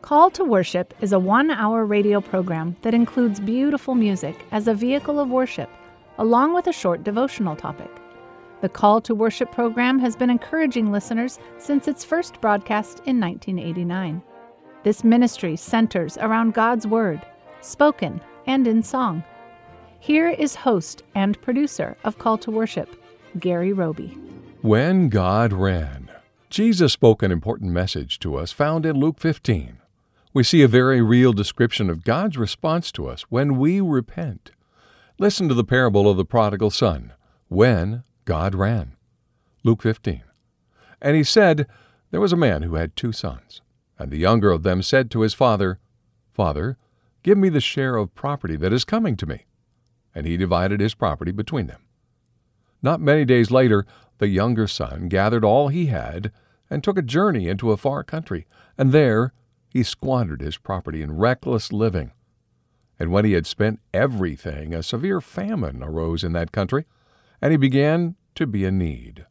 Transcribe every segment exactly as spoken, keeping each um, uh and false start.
Call to Worship is a one-hour radio program that includes beautiful music as a vehicle of worship, along with a short devotional topic. The Call to Worship program has been encouraging listeners since its first broadcast in nineteen eighty-nine. This ministry centers around God's Word, spoken and in song. Here is host and producer of Call to Worship, Gary Roby. When God ran. Jesus spoke an important message to us found in Luke fifteen. We see a very real description of God's response to us when we repent. Listen to the parable of the prodigal son, when God ran. Luke fifteen. And he said, There was a man who had two sons, and the younger of them said to his father, Father, give me the share of property that is coming to me. And he divided his property between them. Not many days later, the younger son gathered all he had and took a journey into a far country, and there he squandered his property in reckless living. And when he had spent everything, a severe famine arose in that country, and he began to be in need.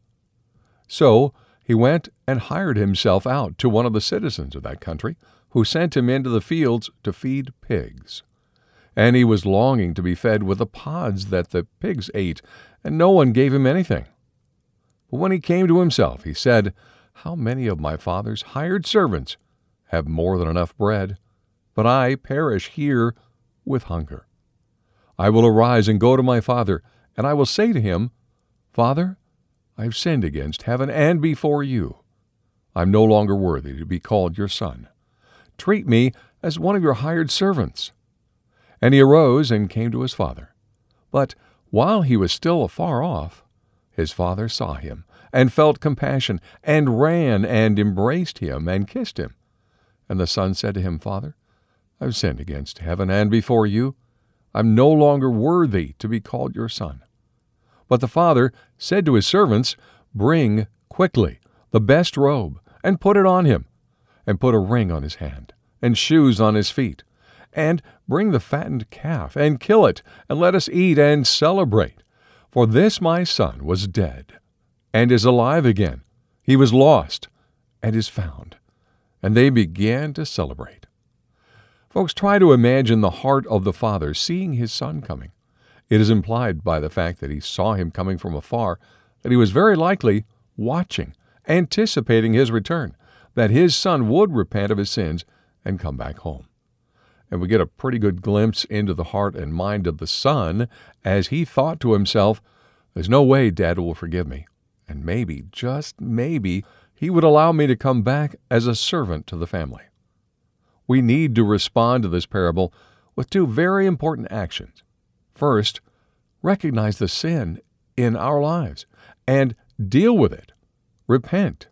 So he went and hired himself out to one of the citizens of that country, who sent him into the fields to feed pigs. And he was longing to be fed with the pods that the pigs ate, and no one gave him anything. But when he came to himself, he said, How many of my father's hired servants have more than enough bread, but I perish here with hunger. I will arise and go to my father, and I will say to him, Father, I have sinned against heaven and before you. I am no longer worthy to be called your son. Treat me as one of your hired servants. And he arose and came to his father. But while he was still afar off, his father saw him, and felt compassion, and ran and embraced him, and kissed him. And the son said to him, Father, I have sinned against heaven and before you. I am no longer worthy to be called your son. But the father said to his servants, Bring quickly the best robe, and put it on him, and put a ring on his hand, and shoes on his feet. And bring the fattened calf, and kill it, and let us eat and celebrate. For this my son was dead, and is alive again. He was lost, and is found. And they began to celebrate. Folks, try to imagine the heart of the father seeing his son coming. It is implied by the fact that he saw him coming from afar, that he was very likely watching, anticipating his return, that his son would repent of his sins and come back home. And we get a pretty good glimpse into the heart and mind of the son as he thought to himself, There's no way Dad will forgive me, and maybe, just maybe, he would allow me to come back as a servant to the family. We need to respond to this parable with two very important actions. First, recognize the sin in our lives and deal with it. Repent.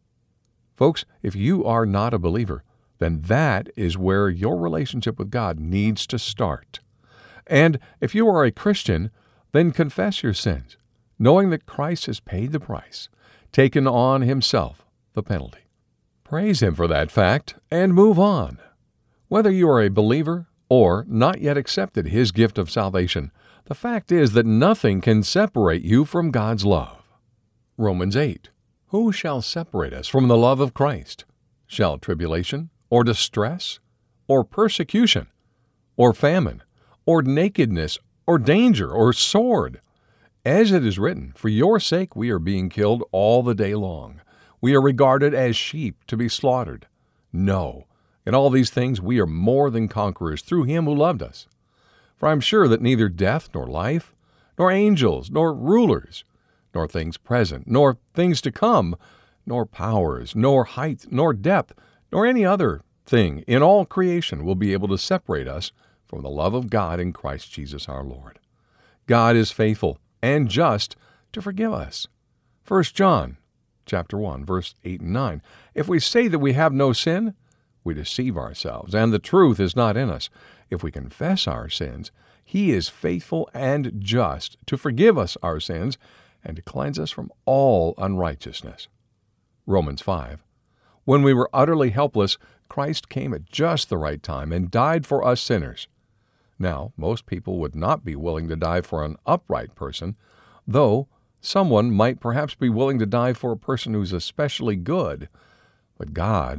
Folks, if you are not a believer, then that is where your relationship with God needs to start. And if you are a Christian, then confess your sins, knowing that Christ has paid the price, taken on himself the penalty. Praise him for that fact and move on. Whether you are a believer or not yet accepted his gift of salvation, the fact is that nothing can separate you from God's love. Romans eight. Who shall separate us from the love of Christ? Shall tribulation, or distress, or persecution, or famine, or nakedness, or danger, or sword? As it is written, For your sake we are being killed all the day long. We are regarded as sheep to be slaughtered. No, in all these things we are more than conquerors through him who loved us. For I am sure that neither death, nor life, nor angels, nor rulers, nor things present, nor things to come, nor powers, nor height, nor depth, nor any other thing in all creation will be able to separate us from the love of God in Christ Jesus our Lord. God is faithful and just to forgive us. First John chapter one, verse eight and nine. If we say that we have no sin, we deceive ourselves, and the truth is not in us. If we confess our sins, he is faithful and just to forgive us our sins and to cleanse us from all unrighteousness. Romans five. When we were utterly helpless, Christ came at just the right time and died for us sinners. Now, most people would not be willing to die for an upright person, though someone might perhaps be willing to die for a person who's especially good. But God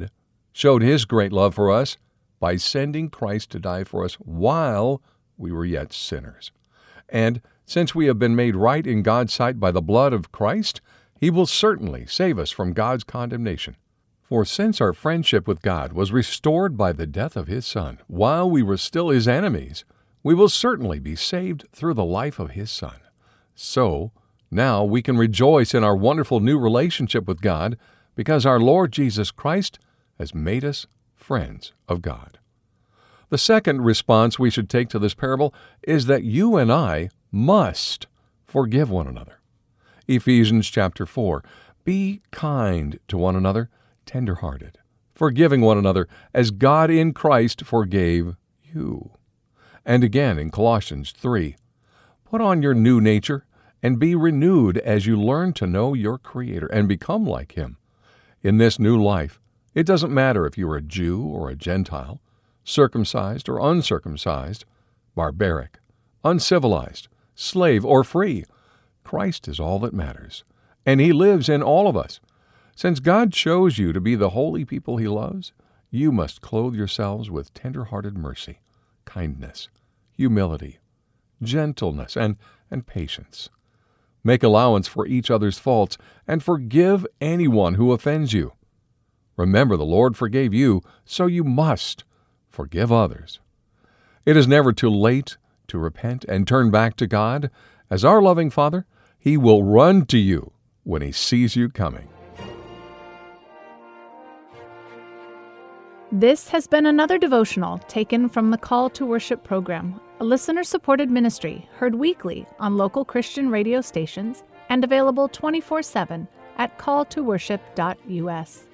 showed His great love for us by sending Christ to die for us while we were yet sinners. And since we have been made right in God's sight by the blood of Christ, He will certainly save us from God's condemnation. For since our friendship with God was restored by the death of His Son, while we were still His enemies, we will certainly be saved through the life of His Son. So, now we can rejoice in our wonderful new relationship with God because our Lord Jesus Christ has made us friends of God. The second response we should take to this parable is that you and I must forgive one another. Ephesians chapter four, be kind to one another, tender-hearted, forgiving one another as God in Christ forgave you. And again in Colossians three, put on your new nature and be renewed as you learn to know your Creator and become like Him. In this new life, it doesn't matter if you're a Jew or a Gentile, circumcised or uncircumcised, barbaric, uncivilized, slave or free. Christ is all that matters, and He lives in all of us. Since God chose you to be the holy people He loves, you must clothe yourselves with tender-hearted mercy, kindness, humility, gentleness, and, and patience. Make allowance for each other's faults, and forgive anyone who offends you. Remember, the Lord forgave you, so you must forgive others. It is never too late to repent and turn back to God. As our loving Father, He will run to you when He sees you coming. This has been another devotional taken from the Call to Worship program, a listener-supported ministry heard weekly on local Christian radio stations and available twenty-four seven at call to worship dot u s.